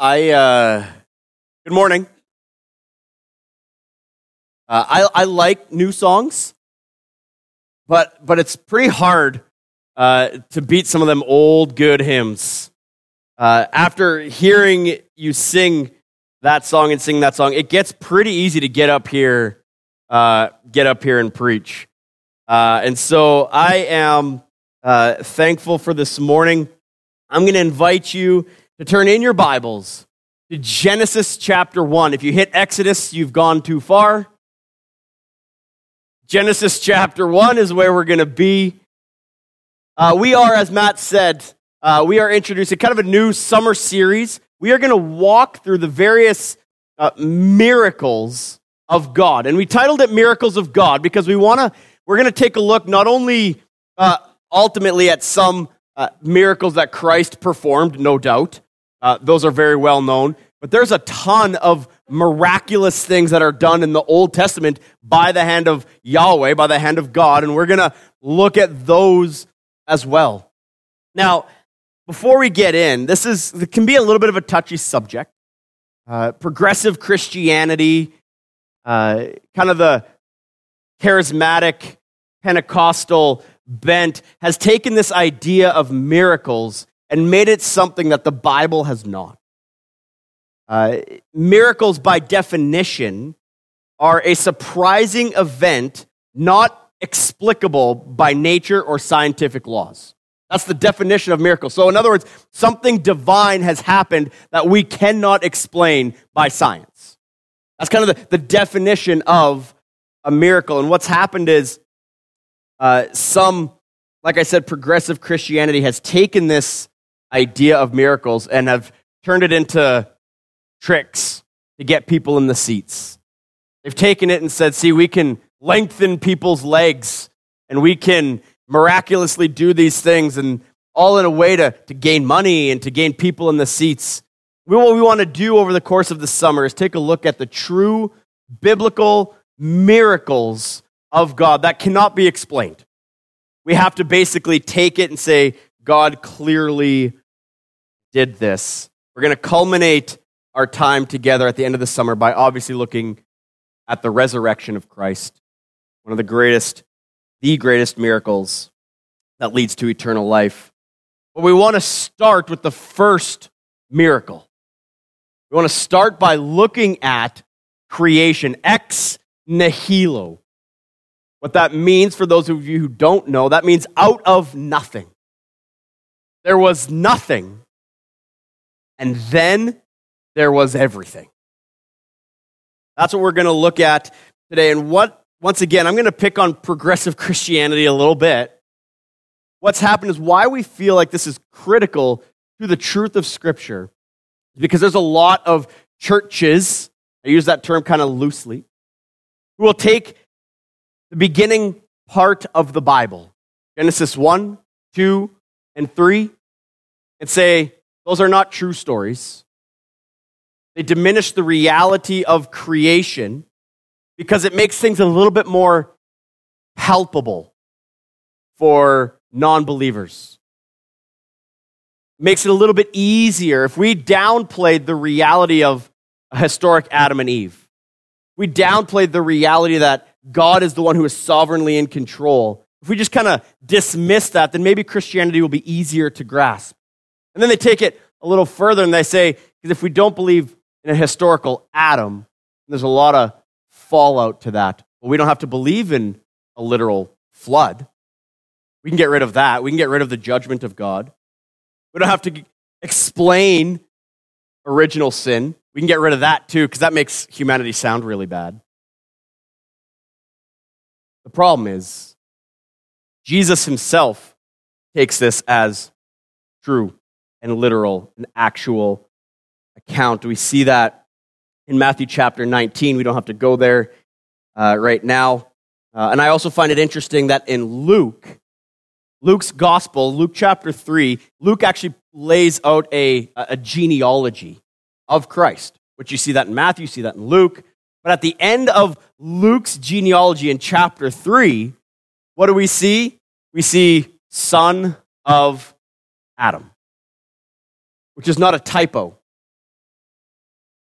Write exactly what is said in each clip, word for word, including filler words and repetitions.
I, uh, good morning. Uh, I, I like new songs, but but it's pretty hard uh, to beat some of them old good hymns. Uh, after hearing you sing that song and sing that song, it gets pretty easy to get up here, uh, get up here and preach. Uh, and so I am uh, thankful for this morning. I'm going to invite you to turn in your Bibles to Genesis chapter one. If you hit Exodus, you've gone too far. Genesis chapter one is where we're going to be. Uh, we are, as Matt said, uh, we are introducing kind of a new summer series. We are going to walk through the various uh, miracles of God. And we titled it Miracles of God because we want to, we're going to take a look not only uh, ultimately at some uh, miracles that Christ performed, no doubt. Uh, those are very well known. But there's a ton of miraculous things that are done in the Old Testament by the hand of Yahweh, by the hand of God, and we're going to look at those as well. Now, before we get in, this is it can be a little bit of a touchy subject. Uh, progressive Christianity, uh, kind of the charismatic Pentecostal bent, has taken this idea of miracles and made it something that the Bible has not. Uh, miracles, by definition, are a surprising event not explicable by nature or scientific laws. That's the definition of miracle. So in other words, something divine has happened that we cannot explain by science. That's kind of the, the definition of a miracle. And what's happened is uh, some, like I said, progressive Christianity has taken this idea of miracles and have turned it into tricks to get people in the seats. They've taken it and said, see, we can lengthen people's legs and we can miraculously do these things, and all in a way to, to gain money and to gain people in the seats. We, what we want to do over the course of the summer is take a look at the true biblical miracles of God that cannot be explained. We have to basically take it and say, God clearly did this. We're going to culminate our time together at the end of the summer by obviously looking at the resurrection of Christ, one of the greatest, the greatest miracles that leads to eternal life. But we want to start with the first miracle. We want to start by looking at creation, ex nihilo. What that means, for those of you who don't know, that means out of nothing. There was nothing, and then there was everything. That's what we're going to look at today. And what, once again, I'm going to pick on progressive Christianity a little bit. What's happened is why we feel like this is critical to the truth of Scripture, because there's a lot of churches, I use that term kind of loosely, who will take the beginning part of the Bible, Genesis one, two, and three, and say, those are not true stories. They diminish the reality of creation because it makes things a little bit more palpable for non-believers. It makes it a little bit easier. If we downplayed the reality of a historic Adam and Eve, we downplayed the reality that God is the one who is sovereignly in control. If we just kind of dismiss that, then maybe Christianity will be easier to grasp. And then they take it a little further and they say, because if we don't believe in a historical Adam, there's a lot of fallout to that. Well, we don't have to believe in a literal flood. We can get rid of that. We can get rid of the judgment of God. We don't have to explain original sin. We can get rid of that too, because that makes humanity sound really bad. The problem is, Jesus himself takes this as true and literal and actual account. We see that in Matthew chapter nineteen. We don't have to go there uh, right now. Uh, and I also find it interesting that in Luke, Luke's gospel, Luke chapter three, Luke actually lays out a, a genealogy of Christ, which you see that in Matthew, you see that in Luke. But at the end of Luke's genealogy in chapter three, what do we see? We see son of Adam, which is not a typo.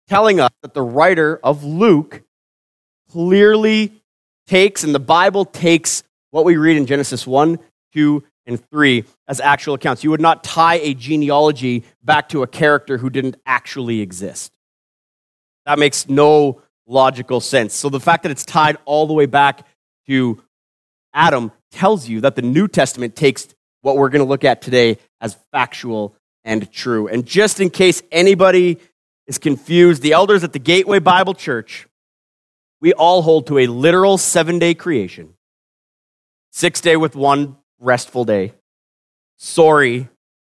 telling us that the writer of Luke clearly takes, and the Bible takes, what we read in Genesis one, two, and three as actual accounts. You would not tie a genealogy back to a character who didn't actually exist. That makes no logical sense. So the fact that it's tied all the way back to Adam tells you that the New Testament takes what we're going to look at today as factual and true. And just in case anybody is confused, the elders at the Gateway Bible Church, we all hold to a literal seven-day creation. Six day with one restful day. Sorry.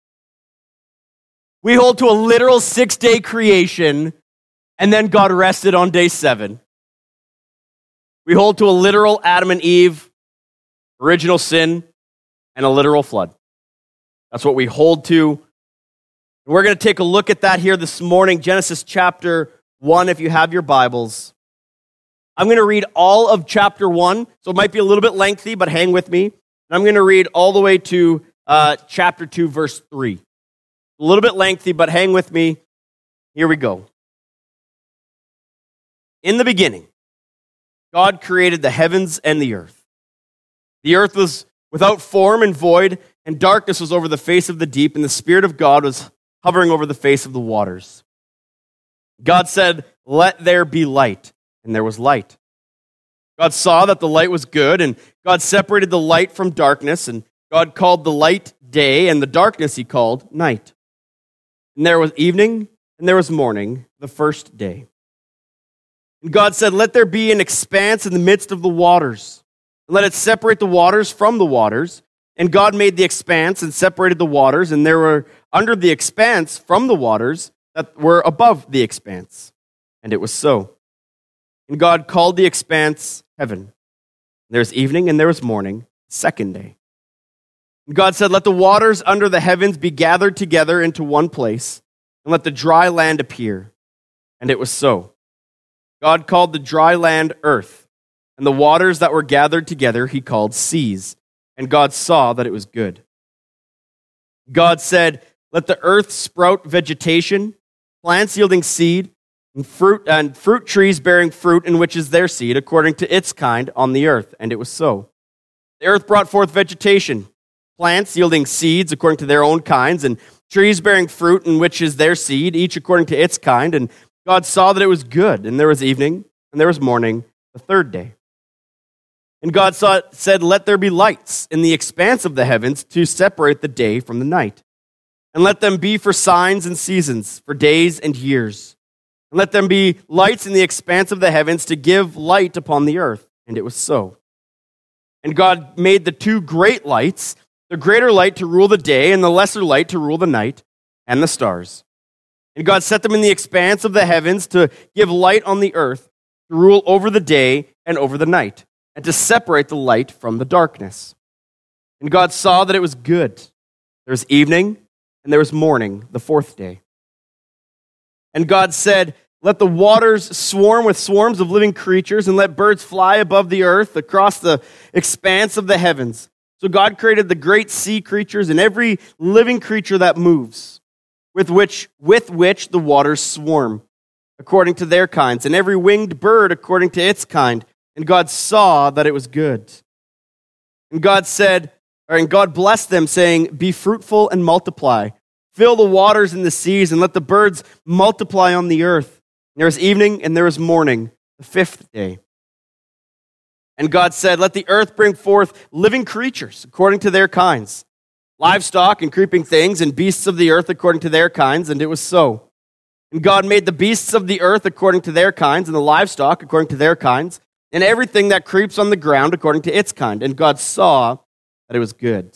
We hold to a literal six-day creation, and then God rested on day seven. We hold to a literal Adam and Eve, original sin, and a literal flood. That's what we hold to. We're going to take a look at that here this morning, Genesis chapter one, if you have your Bibles. I'm going to read all of chapter one, so it might be a little bit lengthy, but hang with me. And I'm going to read all the way to uh, chapter two, verse three. A little bit lengthy, but hang with me. Here we go. In the beginning, God created the heavens and the earth. The earth was without form and void, and darkness was over the face of the deep, and the Spirit of God was hovering over the face of the waters. God said, "Let there be light," and there was light. God saw that the light was good, and God separated the light from darkness, and God called the light day, and the darkness he called night. And there was evening, and there was morning, the first day. And God said, "Let there be an expanse in the midst of the waters, and let it separate the waters from the waters." And God made the expanse and separated the waters, and there were under the expanse from the waters that were above the expanse. And it was so. And God called the expanse heaven. There was evening and there was morning, second day. And God said, "Let the waters under the heavens be gathered together into one place, and let the dry land appear." And it was so. God called the dry land earth, and the waters that were gathered together he called seas. And God saw that it was good. God said, "Let the earth sprout vegetation, plants yielding seed, and fruit and fruit trees bearing fruit in which is their seed, according to its kind on the earth." And it was so. The earth brought forth vegetation, plants yielding seeds according to their own kinds, and trees bearing fruit in which is their seed, each according to its kind. And God saw that it was good. And there was evening, and there was morning, the third day. And God saw, said, "Let there be lights in the expanse of the heavens to separate the day from the night. And let them be for signs and seasons, for days and years. And let them be lights in the expanse of the heavens to give light upon the earth." And it was so. And God made the two great lights, the greater light to rule the day, and the lesser light to rule the night, and the stars. And God set them in the expanse of the heavens to give light on the earth, to rule over the day and over the night, and to separate the light from the darkness. And God saw that it was good. There was evening, and there was morning, the fourth day. And God said, "Let the waters swarm with swarms of living creatures, and let birds fly above the earth across the expanse of the heavens." So God created the great sea creatures and every living creature that moves, with which, with which the waters swarm, according to their kinds, and every winged bird according to its kind. And God saw that it was good. And God said, or and God blessed them, saying, "Be fruitful and multiply. Fill the waters and the seas, and let the birds multiply on the earth." And there was evening and there was morning, the fifth day. And God said, "Let the earth bring forth living creatures according to their kinds, livestock and creeping things, and beasts of the earth according to their kinds." And it was so. And God made the beasts of the earth according to their kinds, and the livestock according to their kinds, and everything that creeps on the ground according to its kind. And God saw that it was good.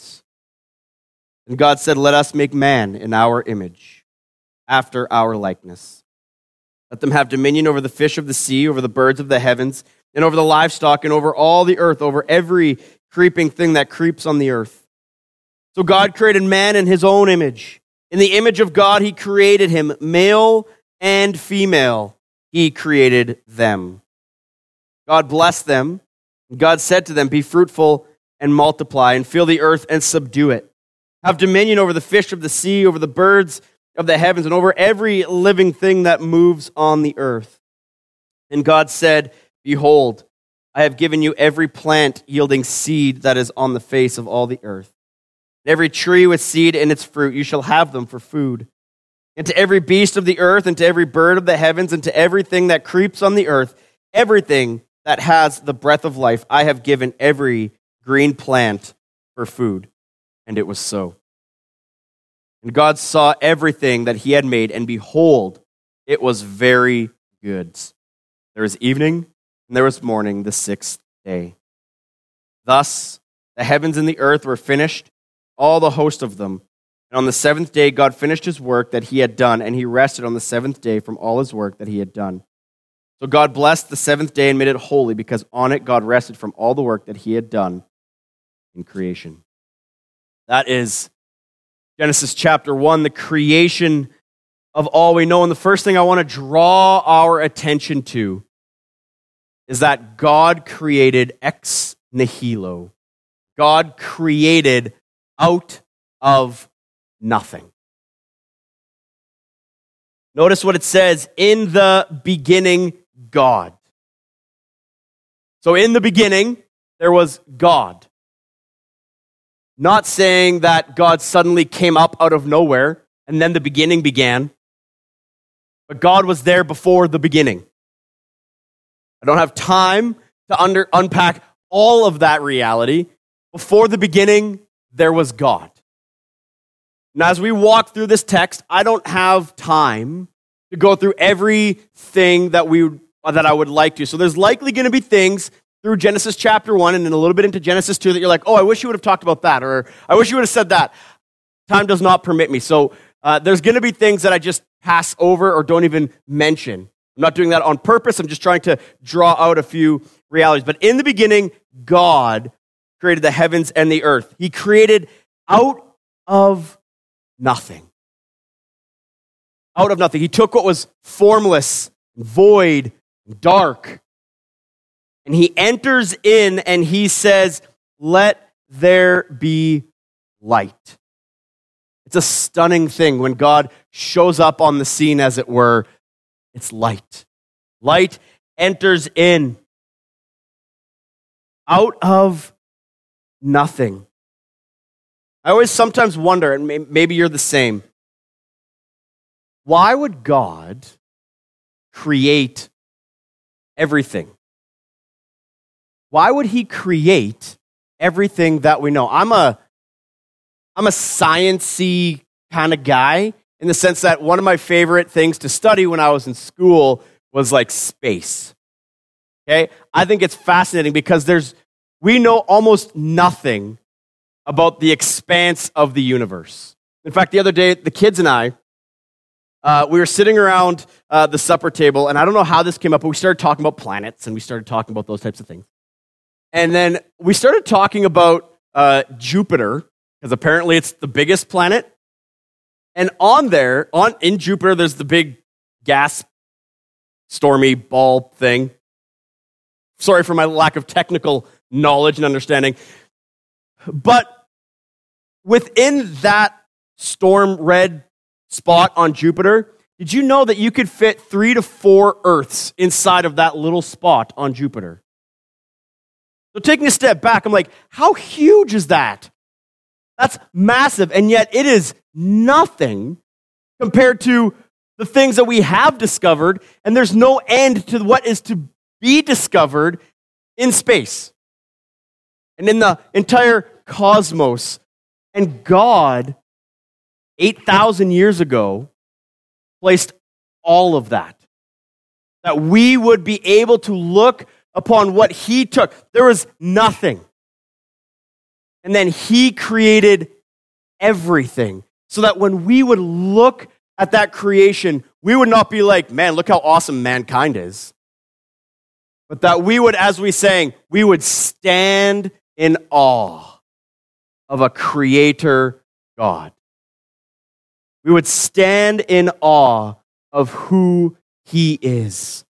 And God said, "Let us make man in our image, after our likeness. Let them have dominion over the fish of the sea, over the birds of the heavens, and over the livestock, and over all the earth, over every creeping thing that creeps on the earth." So God created man in his own image. In the image of God he created him, male and female he created them. God blessed them, and God said to them, "Be fruitful and multiply, and fill the earth and subdue it. Have dominion over the fish of the sea, over the birds of the heavens and over every living thing that moves on the earth. And God said, behold, I have given you every plant yielding seed that is on the face of all the earth. Every tree with seed in its fruit, you shall have them for food. And to every beast of the earth, and to every bird of the heavens, and to everything that creeps on the earth, everything that has the breath of life, I have given every green plant for food. And it was so. And God saw everything that he had made, and behold, it was very good. There was evening, and there was morning, the sixth day. Thus, the heavens and the earth were finished, all the host of them. And on the seventh day, God finished his work that he had done, and he rested on the seventh day from all his work that he had done. So God blessed the seventh day and made it holy, because on it God rested from all the work that he had done in creation. That is Genesis chapter one, the creation of all we know. And the first thing I want to draw our attention to is that God created ex nihilo. God created out of nothing. Notice what it says, in the beginning, God. So in the beginning, there was God. Not saying that God suddenly came up out of nowhere and then the beginning began, but God was there before the beginning. I don't have time to under, unpack all of that reality. Before the beginning, there was God. Now, as we walk through this text, I don't have time to go through everything that we that I would like to. So there's likely going to be things through Genesis chapter one and then a little bit into Genesis two that you're like, oh, I wish you would have talked about that, or I wish you would have said that. Time does not permit me. So uh, there's going to be things that I just pass over or don't even mention. I'm not doing that on purpose. I'm just trying to draw out a few realities. But in the beginning, God created the heavens and the earth. He created out of nothing. Out of nothing. He took what was formless, void, dark, and he enters in and he says, let there be light. It's a stunning thing when God shows up on the scene, as it were. It's light. Light enters in. Out of nothing. I always sometimes wonder, and maybe you're the same, why would God create everything? Why would he create everything that we know? I'm a, I'm a science-y kind of guy in the sense that one of my favorite things to study when I was in school was like space. Okay? I think it's fascinating because there's, we know almost nothing about the expanse of the universe. In fact, the other day, the kids and I, uh, we were sitting around uh, the supper table, and I don't know how this came up, but we started talking about planets, and we started talking about those types of things. And then we started talking about uh, Jupiter, because apparently it's the biggest planet. And on there, on in Jupiter, there's the big gas stormy ball thing. Sorry for my lack of technical knowledge and understanding. But within that storm red spot on Jupiter, did you know that you could fit three to four Earths inside of that little spot on Jupiter? So taking a step back, I'm like, how huge is that? That's massive, and yet it is nothing compared to the things that we have discovered, and there's no end to what is to be discovered in space and in the entire cosmos. And God, eight thousand years ago, placed all of that, that we would be able to look upon what he took. There was nothing. And then he created everything so that when we would look at that creation, we would not be like, man, look how awesome mankind is. But that we would, as we sang, we would stand in awe of a creator God. We would stand in awe of who he is.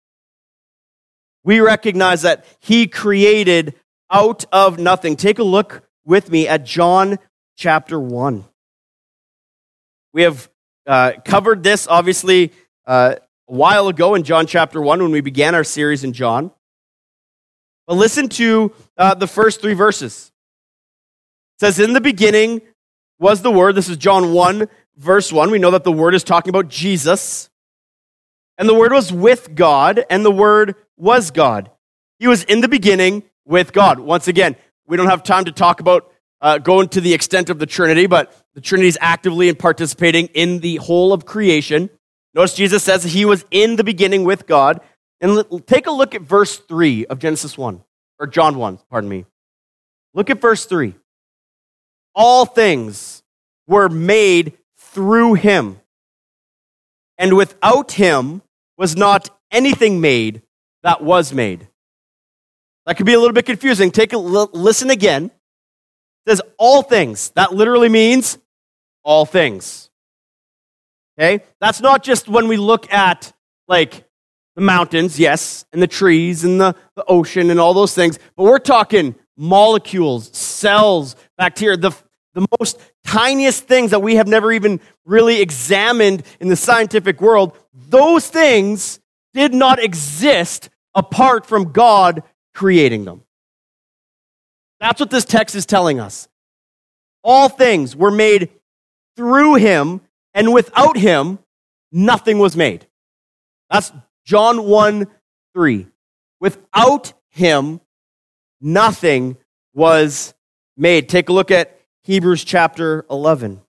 We recognize that he created out of nothing. Take a look with me at John chapter one. We have uh, covered this, obviously, uh, a while ago in John chapter one when we began our series in John. But listen to uh, the first three verses. It says, in the beginning was the Word. This is John one, verse one. We know that the Word is talking about Jesus. And the Word was with God, and the Word was God. He was in the beginning with God. Once again, we don't have time to talk about uh, going to the extent of the Trinity, but the Trinity is actively and participating in the whole of creation. Notice Jesus says he was in the beginning with God. And l- take a look at verse three of Genesis one, or John one, pardon me. Look at verse three. All things were made through him, and without him was not anything made that was made. That could be a little bit confusing. Take a l- listen again. It says all things. That literally means all things. Okay? That's not just when we look at like the mountains, yes, and the trees and the, the ocean and all those things, but we're talking molecules, cells, bacteria, the, the most tiniest things that we have never even really examined in the scientific world. Those things did not exist apart from God creating them. That's what this text is telling us. All things were made through him, and without him, nothing was made. That's John one, three. Without him, nothing was made. Take a look at Hebrews chapter eleven.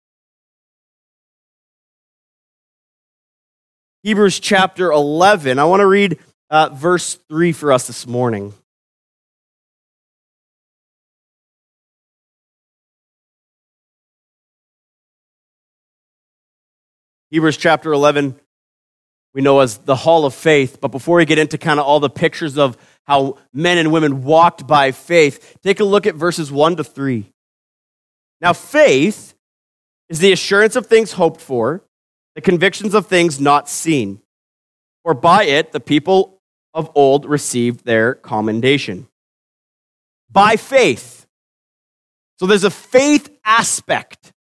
Hebrews chapter eleven. I want to read uh, verse three for us this morning. Hebrews chapter eleven, we know as the hall of faith. But before we get into kind of all the pictures of how men and women walked by faith, take a look at verses one to three. Now, faith is the assurance of things hoped for, the convictions of things not seen. For by it, the people of old received their commendation. By faith. So there's a faith aspect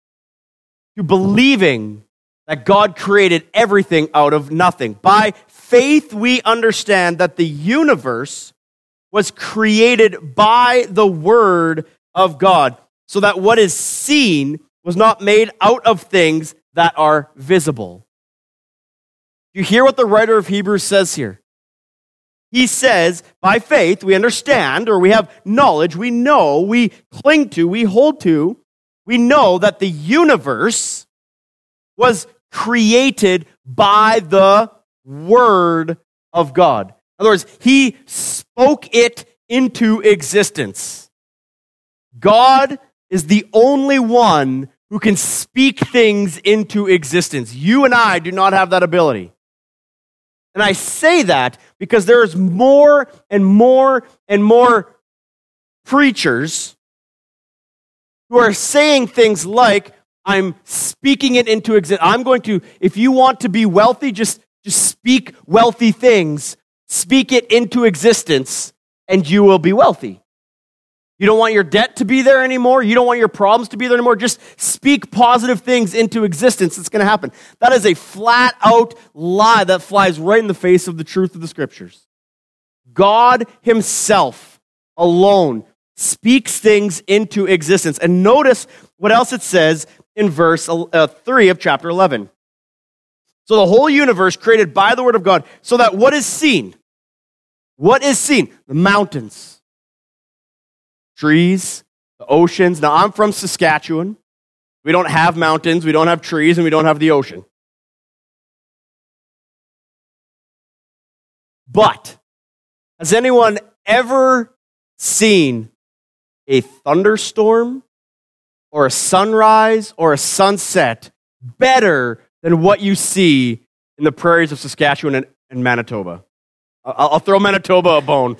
to believing that God created everything out of nothing. By faith, we understand that the universe was created by the Word of God, so that what is seen was not made out of things that are visible. You hear what the writer of Hebrews says here? He says, by faith, we understand, or we have knowledge, we know, we cling to, we hold to, we know that the universe was created by the Word of God. In other words, he spoke it into existence. God is the only one who can speak things into existence. You and I do not have that ability. And I say that because there is more and more and more preachers who are saying things like, I'm speaking it into existence. I'm going to, if you want to be wealthy, just, just speak wealthy things. Speak it into existence, and you will be wealthy. You don't want your debt to be there anymore. You don't want your problems to be there anymore. Just speak positive things into existence. It's going to happen. That is a flat-out lie that flies right in the face of the truth of the Scriptures. God himself alone speaks things into existence. And notice what else it says in verse uh, three of chapter eleven. So the whole universe created by the Word of God, so that what is seen? What is seen? The mountains, trees, the oceans. Now, I'm from Saskatchewan. We don't have mountains, we don't have trees, and we don't have the ocean. But has anyone ever seen a thunderstorm or a sunrise or a sunset better than what you see in the prairies of Saskatchewan and, and Manitoba? I'll, I'll throw Manitoba a bone.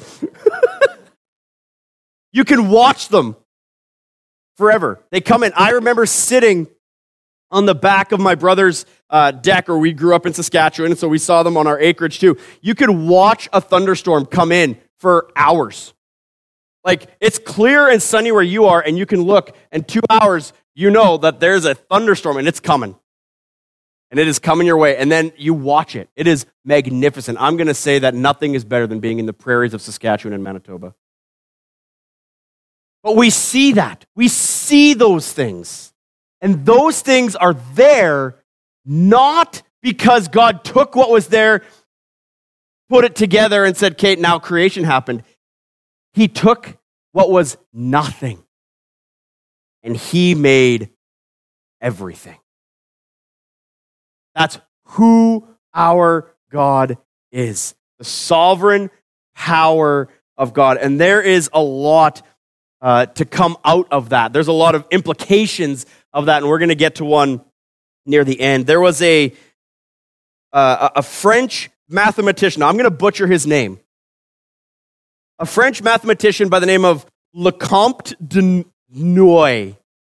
You can watch them forever. They come in. I remember sitting on the back of my brother's uh, deck, or we grew up in Saskatchewan, and so we saw them on our acreage too. You could watch a thunderstorm come in for hours. Like, it's clear and sunny where you are, and you can look, and two hours, you know that there's a thunderstorm, and it's coming. and it is coming your way, and then you watch it. It is magnificent. I'm going to say that nothing is better than being in the prairies of Saskatchewan and Manitoba. But we see that. We see those things. And those things are there not because God took what was there, put it together, and said, Kate, now creation happened. He took what was nothing, and he made everything. That's who our God is, the sovereign power of God. And there is a lot uh, to come out of that. There's a lot of implications of that, and we're going to get to one near the end. There was a, uh, a French mathematician. I'm going to butcher his name. A French mathematician by the name of Lecomte de Nouillet.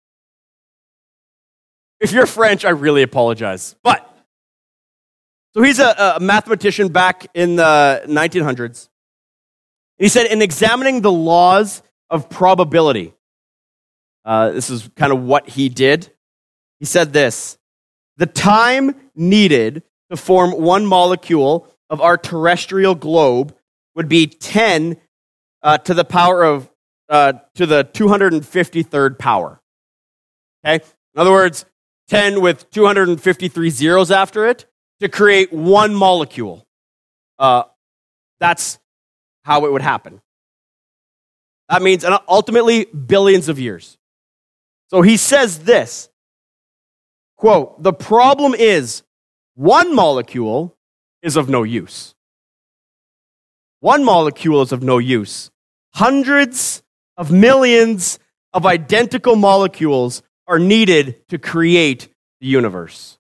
If you're French, I really apologize. But, so he's a, a mathematician back in the nineteen hundreds. He said, in examining the laws of probability, uh, this is kind of what he did. He said this: the time needed to form one molecule of our terrestrial globe would be ten uh, to the power of, uh, to the two hundred fifty-third power. Okay? In other words, ten with two hundred fifty-three zeros after it to create one molecule. Uh, that's how it would happen. That means ultimately billions of years. So he says this, quote, the problem is one molecule is of no use. One molecule is of no use. Hundreds of millions of identical molecules are needed to create the universe.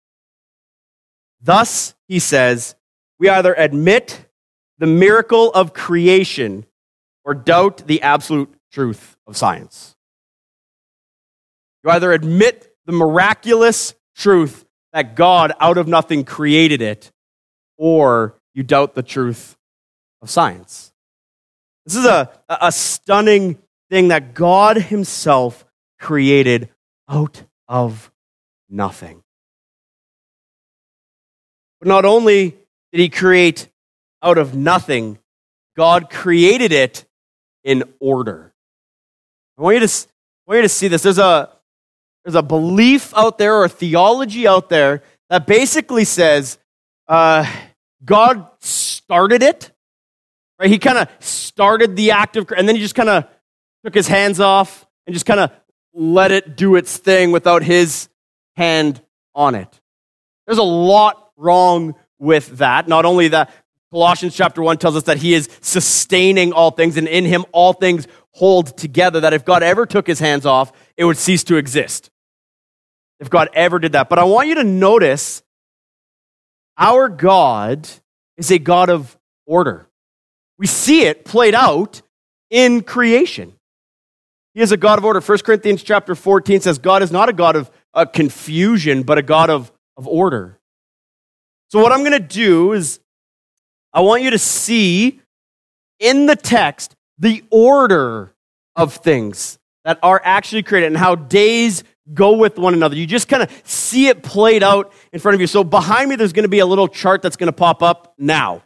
Thus, he says, we either admit the miracle of creation or doubt the absolute truth of science. You either admit the miraculous truth that God out of nothing created it, or you doubt the truth of science. This is a, a stunning thing that God himself created out of nothing. But not only did he create out of nothing, God created it in order. I want you to, I want you to see this. There's a, there's a belief out there or a theology out there that basically says uh, God started it. Right? He kind of started the act of, and then he just kind of took his hands off and just kind of let it do its thing without his hand on it. There's a lot wrong with that. Not only that, Colossians chapter one tells us that he is sustaining all things, and in him all things hold together, that if God ever took his hands off, it would cease to exist. If God ever did that. But I want you to notice our God is a God of order. We see it played out in creation. He is a God of order. First Corinthians chapter fourteen says God is not a God of uh, confusion, but a God of, of order. So what I'm going to do is I want you to see in the text the order of things that are actually created and how days go with one another. You just kind of see it played out in front of you. So behind me, there's going to be a little chart that's going to pop up now.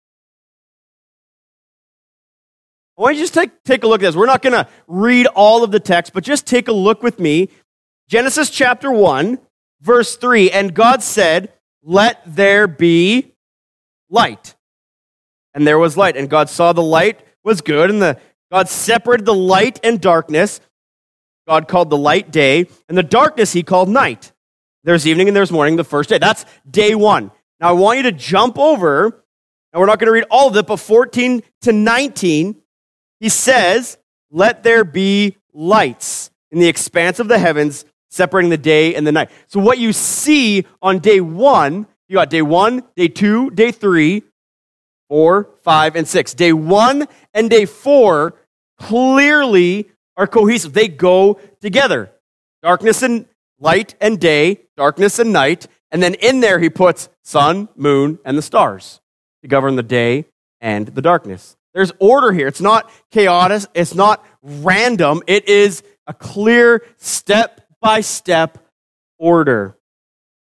I want you to just take, take a look at this. We're not going to read all of the text, but just take a look with me. Genesis chapter one, verse three, and God said, let there be light. And there was light. And God saw the light was good, and the God separated the light and darkness. God called the light day, and the darkness he called night. There's evening and there's morning, the first day. That's day one. Now I want you to jump over, and we're not going to read all of it, but fourteen to nineteen, he says, let there be lights in the expanse of the heavens, separating the day and the night. So what you see on day one, you got day one, day two, day three, four, five, and six. Day one and day four clearly are cohesive. They go together. Darkness and light and day, darkness and night, and then in there he puts sun, moon, and the stars to govern the day and the darkness. There's order here. It's not chaotic. It's not random. It is a clear step-by-step order.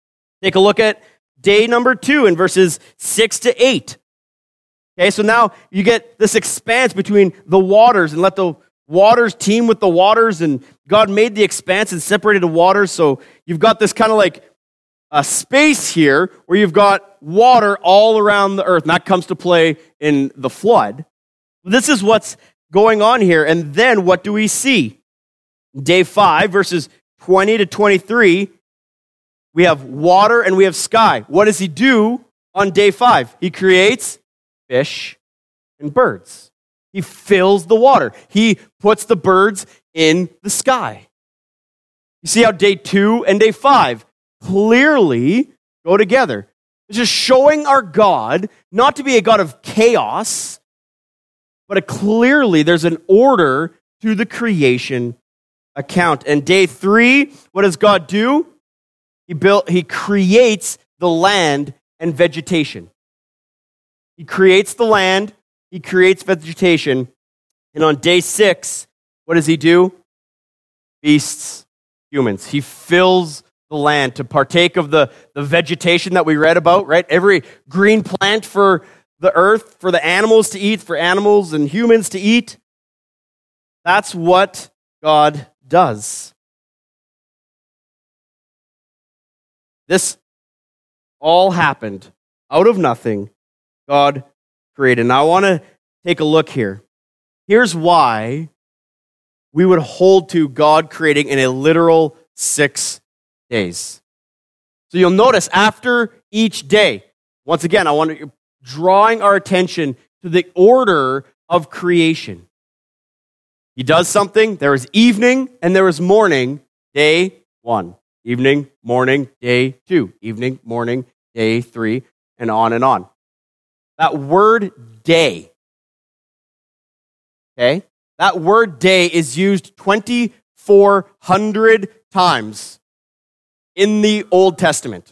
Take a look at day number two in verses six to eight. Okay, so now you get this expanse between the waters, and let the waters team with the waters, and God made the expanse and separated the waters, so you've got this kind of like a space here where you've got water all around the earth, and that comes to play in the flood. This is what's going on here, and then what do we see? Day five, verses twenty to twenty-three, we have water and we have sky. What does he do on day five? He creates fish and birds. He fills the water. He puts the birds in the sky. You see how day two and day five clearly go together. It's just showing our God not to be a God of chaos, but a clearly there's an order to the creation account. And day three, what does God do? He built, he creates the land and vegetation. He creates the land, he creates vegetation, and on day six, what does he do? Beasts, humans. He fills the land to partake of the, the vegetation that we read about, right? Every green plant for the earth, for the animals to eat, for animals and humans to eat. That's what God does. This all happened out of nothing. God created. Now I want to take a look here. Here's why we would hold to God creating in a literal six days. So you'll notice after each day, once again, I want to drawing our attention to the order of creation. He does something, there is evening and there is morning, day one. Evening, morning, day two. Evening, morning, day three, and on and on. That word day, okay? That word day is used twenty-four hundred times in the Old Testament.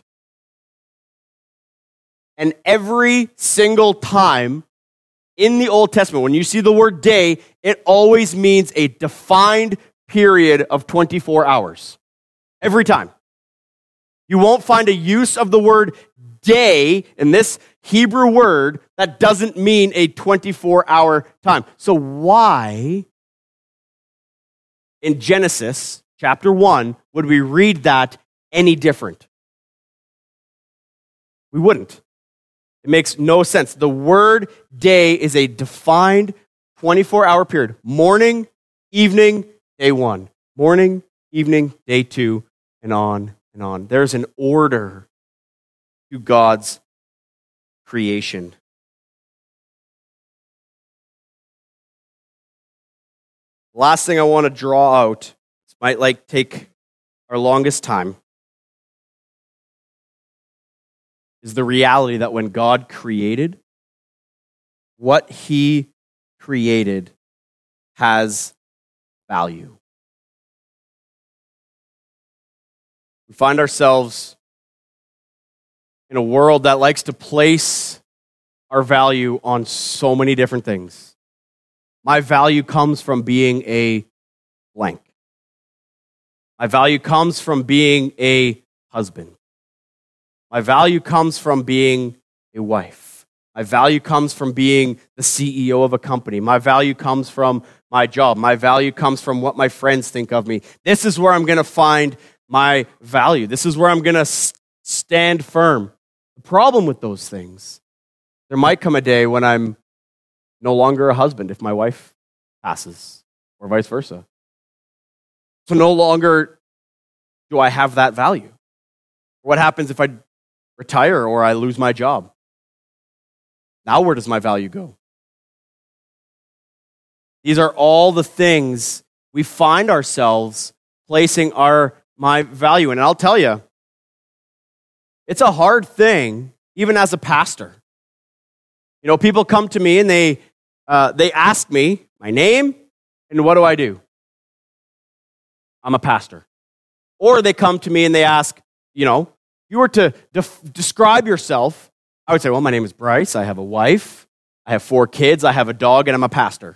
And every single time in the Old Testament, when you see the word day, it always means a defined period of twenty-four hours. Every time. You won't find a use of the word day in this Hebrew word that doesn't mean a twenty-four hour time. So why in Genesis chapter one would we read that any different? We wouldn't. It makes no sense. The word day is a defined twenty-four hour period. Morning, evening, day one. Morning, evening, day two, and on and on. There's an order to God's creation. Last thing I want to draw out, this might like take our longest time, is the reality that when God created, what he created has value. We find ourselves in a world that likes to place our value on so many different things. My value comes from being a blank. My value comes from being a husband. My value comes from being a wife. My value comes from being the C E O of a company. My value comes from my job. My value comes from what my friends think of me. This is where I'm going to find my value. This is where I'm going to stand firm. The problem with those things, there might come a day when I'm no longer a husband if my wife passes, or vice versa. So no longer do I have that value. What happens if I retire or I lose my job? Now where does my value go? These are all the things we find ourselves placing our my value in. And I'll tell you, it's a hard thing, even as a pastor. You know, people come to me and they uh, they ask me my name and what do I do? I'm a pastor. Or they come to me and they ask, you know, if you were to def- describe yourself, I would say, well, my name is Bryce. I have a wife. I have four kids. I have a dog, and I'm a pastor.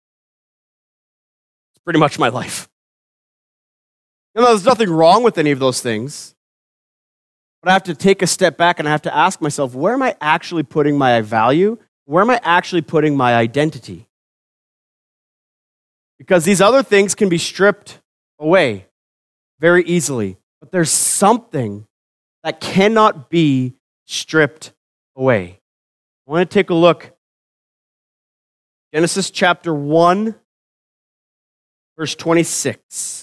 It's pretty much my life. You know, there's nothing wrong with any of those things. But I have to take a step back and I have to ask myself, where am I actually putting my value? Where am I actually putting my identity? Because these other things can be stripped away very easily. But there's something that cannot be stripped away. I want to take a look. Genesis chapter one, verse twenty-six.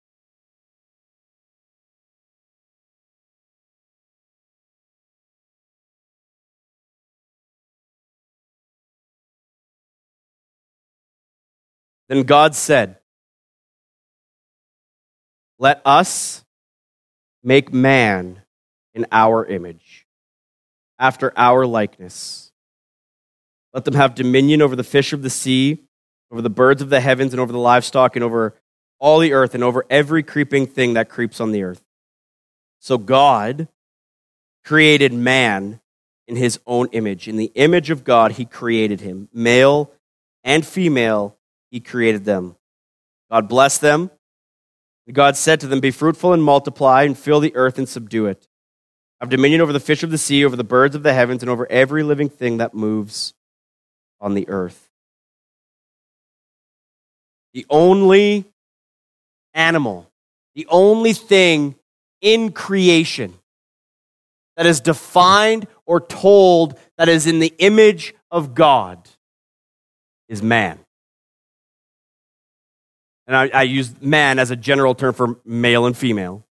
Then God said, "Let us make man in our image, after our likeness. Let them have dominion over the fish of the sea, over the birds of the heavens, and over the livestock, and over all the earth, and over every creeping thing that creeps on the earth." So God created man in his own image. In the image of God, he created him. Male and female, he created them. God blessed them. God said to them, "Be fruitful and multiply, and fill the earth and subdue it. Have dominion over the fish of the sea, over the birds of the heavens, and over every living thing that moves on the earth." The only animal, the only thing in creation that is defined or told that is in the image of God is man. And I, I use man as a general term for male and female.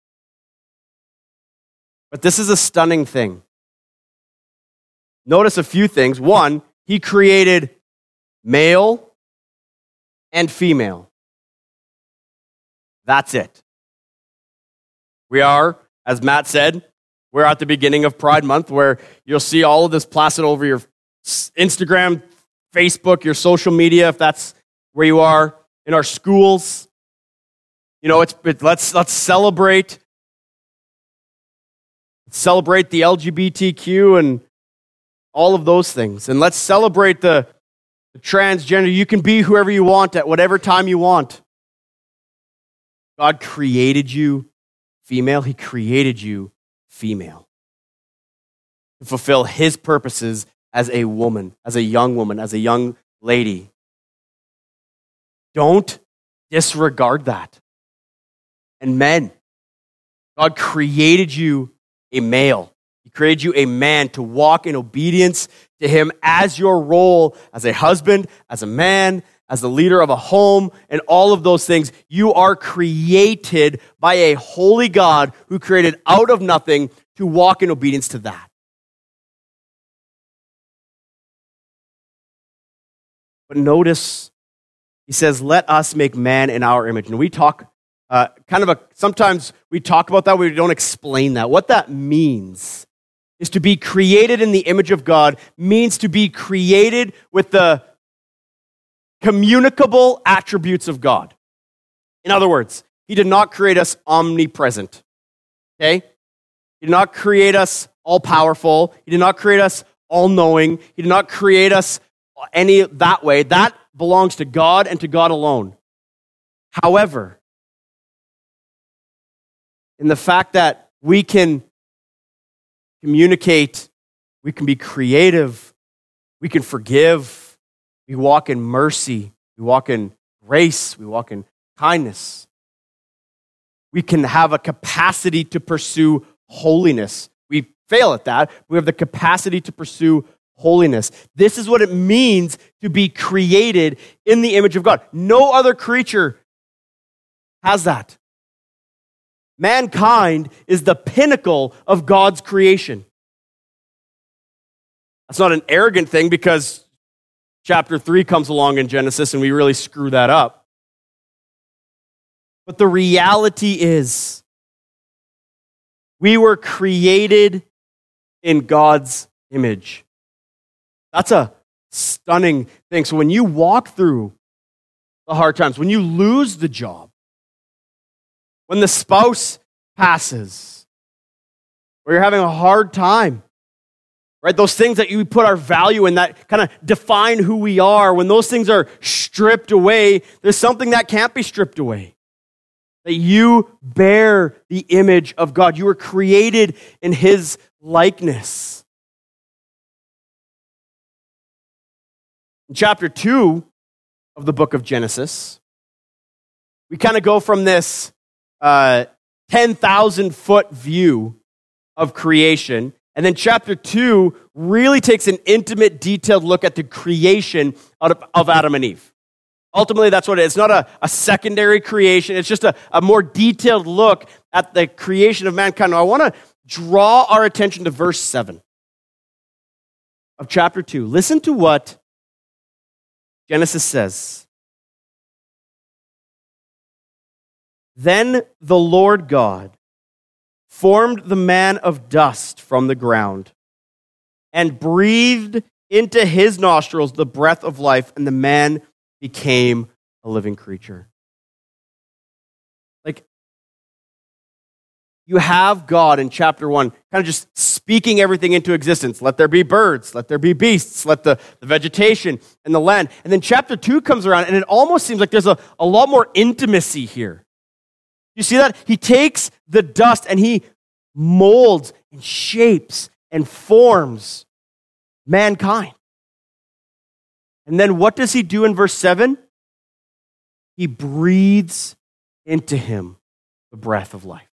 But this is a stunning thing. Notice a few things. One, he created male and female. That's it. We are, as Matt said, we're at the beginning of Pride Month, where you'll see all of this plastered over your Instagram, Facebook, your social media, if that's where you are. In our schools, you know, it's it, let's let's celebrate celebrate the L G B T Q and all of those things, and let's celebrate the, the transgender. You can be whoever you want at whatever time you want. God created you female. He created you female to fulfill his purposes as a woman, as a young woman, as a young lady. Don't disregard that. And men, God created you a male. He created you a man to walk in obedience to him as your role as a husband, as a man, as the leader of a home, and all of those things. You are created by a holy God who created out of nothing to walk in obedience to that. But notice, he says, "Let us make man in our image." And we talk uh, kind of a, sometimes we talk about that, we don't explain that. What that means is to be created in the image of God means to be created with the communicable attributes of God. In other words, he did not create us omnipresent. Okay? He did not create us all-powerful. He did not create us all-knowing. He did not create us any that way. That belongs to God and to God alone. However, in the fact that we can communicate, we can be creative, we can forgive, we walk in mercy, we walk in grace, we walk in kindness. We can have a capacity to pursue holiness. We fail at that. We have the capacity to pursue holiness. This is what it means to be created in the image of God. No other creature has that. Mankind is the pinnacle of God's creation. That's not an arrogant thing, because chapter three comes along in Genesis and we really screw that up. But the reality is, we were created in God's image. That's a stunning thing. So when you walk through the hard times, when you lose the job, when the spouse passes, or you're having a hard time, right? Those things that you put our value in that kind of define who we are, when those things are stripped away, there's something that can't be stripped away. that you bear the image of God. You were created in his likeness. In chapter two of the book of Genesis, we kind of go from this uh, ten thousand foot view of creation, and then chapter two really takes an intimate, detailed look at the creation of, of Adam and Eve. Ultimately, that's what it is. It's not a, a secondary creation. It's just a, a more detailed look at the creation of mankind. Now, I want to draw our attention to verse seven of chapter two. Listen to what Genesis says. Then the Lord God formed the man of dust from the ground and breathed into his nostrils the breath of life, and the man became a living creature. Like, you have God in chapter one kind of just speaking everything into existence. Let there be birds, let there be beasts, let the, the vegetation and the land. And then chapter two comes around, and it almost seems like there's a, a lot more intimacy here. You see that? He takes the dust and he molds and shapes and forms mankind. And then what does he do in verse seven? He breathes into him the breath of life.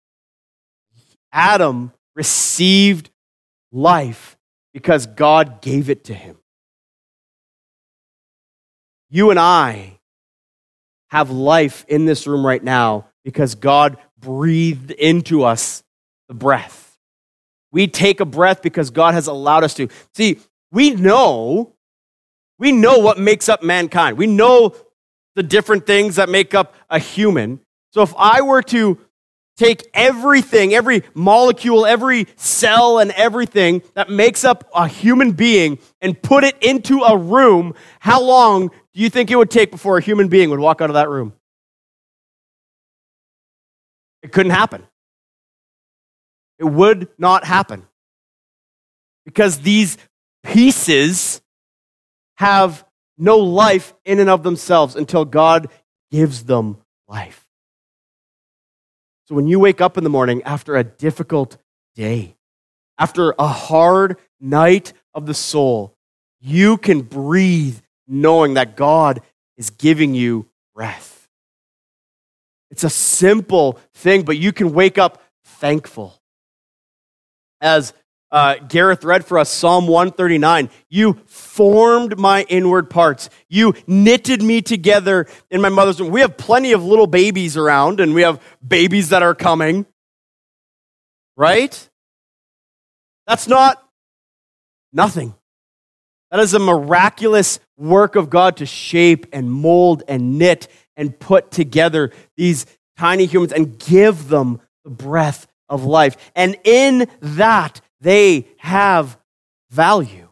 Adam received life because God gave it to him. You and I have life in this room right now because God breathed into us the breath. We take a breath because God has allowed us to. See, we know We know what makes up mankind. We know the different things that make up a human. So if I were to take everything, every molecule, every cell and everything that makes up a human being and put it into a room, how long do you think it would take before a human being would walk out of that room? It couldn't happen. It would not happen. Because these pieces have no life in and of themselves until God gives them life. So when you wake up in the morning after a difficult day, after a hard night of the soul, you can breathe knowing that God is giving you breath. It's a simple thing, but you can wake up thankful. As Uh, Gareth read for us Psalm one thirty-nine. You formed my inward parts. You knitted me together in my mother's womb. We have plenty of little babies around, and we have babies that are coming. Right? That's not nothing. That is a miraculous work of God to shape and mold and knit and put together these tiny humans and give them the breath of life. And in that, they have value.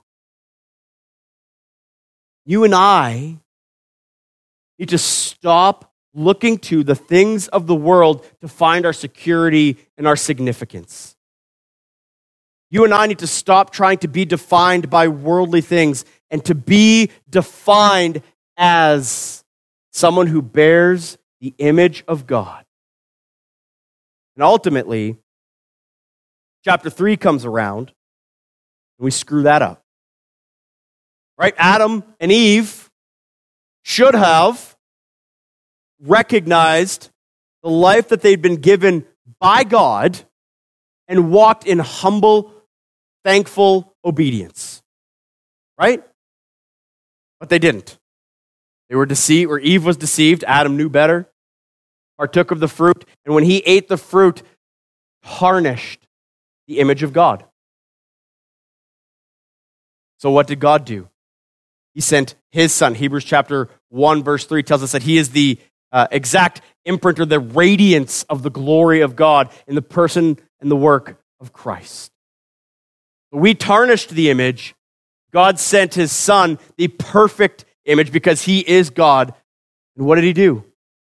You and I need to stop looking to the things of the world to find our security and our significance. You and I need to stop trying to be defined by worldly things and to be defined as someone who bears the image of God. And ultimately, chapter three comes around, and we screw that up. Right? Adam and Eve should have recognized the life that they'd been given by God and walked in humble, thankful obedience. Right? But they didn't. They were deceived, or Eve was deceived. Adam knew better, partook of the fruit, and when he ate the fruit, tarnished the image of God. So what did God do? He sent his son. Hebrews chapter one, verse three tells us that he is the uh, exact imprint or the radiance of the glory of God in the person and the work of Christ. We tarnished the image. God sent his son, the perfect image, because he is God. And what did he do?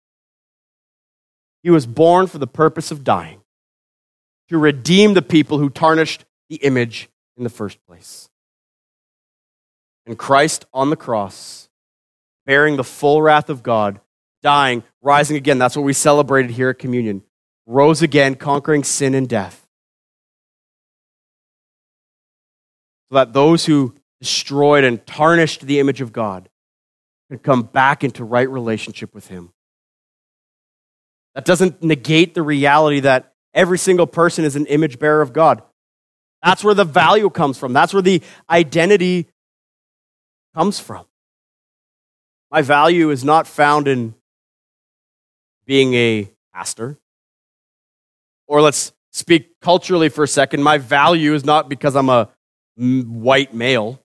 He was born for the purpose of dying, to redeem the people who tarnished the image in the first place. And Christ on the cross, bearing the full wrath of God, dying, rising again. That's what we celebrated here at communion. Rose again, conquering sin and death. So that those who destroyed and tarnished the image of God can come back into right relationship with him. That doesn't negate the reality that every single person is an image bearer of God. That's where the value comes from. That's where the identity comes from. My value is not found in being a pastor. Or let's speak culturally for a second. My value is not because I'm a white male.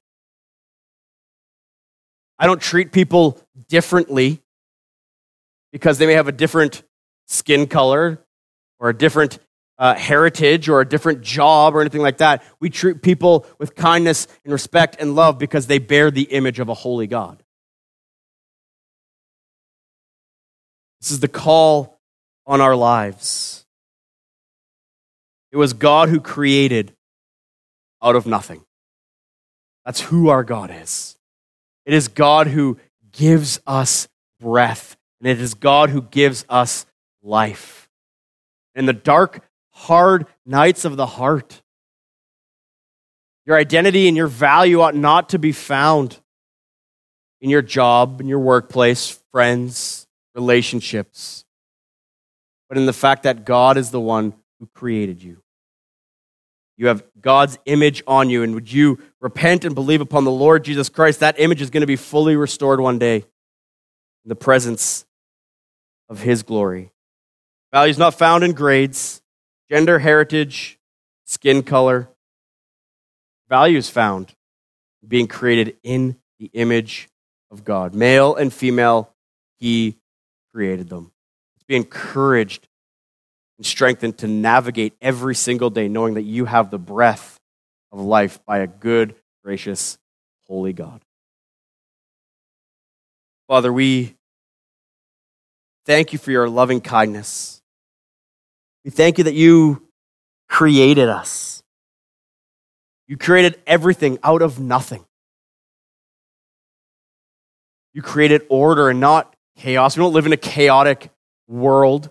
I don't treat people differently because they may have a different skin color or a different uh, heritage or a different job or anything like that. We treat people with kindness and respect and love because they bear the image of a holy God. This is the call on our lives. It was God who created out of nothing. That's who our God is. It is God who gives us breath, and it is God who gives us life. In the dark, hard nights of the heart, your identity and your value ought not to be found in your job, in your workplace, friends, relationships, but in the fact that God is the one who created you. You have God's image on you, and would you repent and believe upon the Lord Jesus Christ? That image is going to be fully restored one day in the presence of his glory. Value is not found in grades, gender, heritage, skin color. Value is found in being created in the image of God. Male and female, he created them. Be encouraged and strengthened to navigate every single day, knowing that you have the breath of life by a good, gracious, holy God. Father, we thank you for your loving kindness. We thank you that you created us. You created everything out of nothing. You created order and not chaos. We don't live in a chaotic world.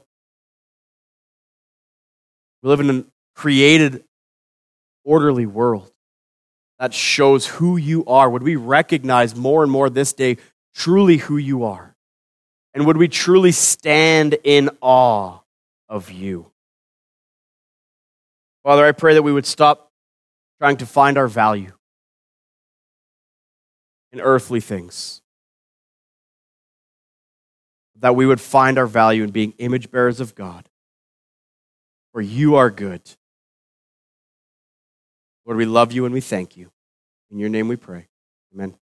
We live in a created, orderly world that shows who you are. Would we recognize more and more this day truly who you are? And would we truly stand in awe of you? Father, I pray that we would stop trying to find our value in earthly things. That we would find our value in being image bearers of God. For you are good. Lord, we love you and we thank you. In your name we pray. Amen.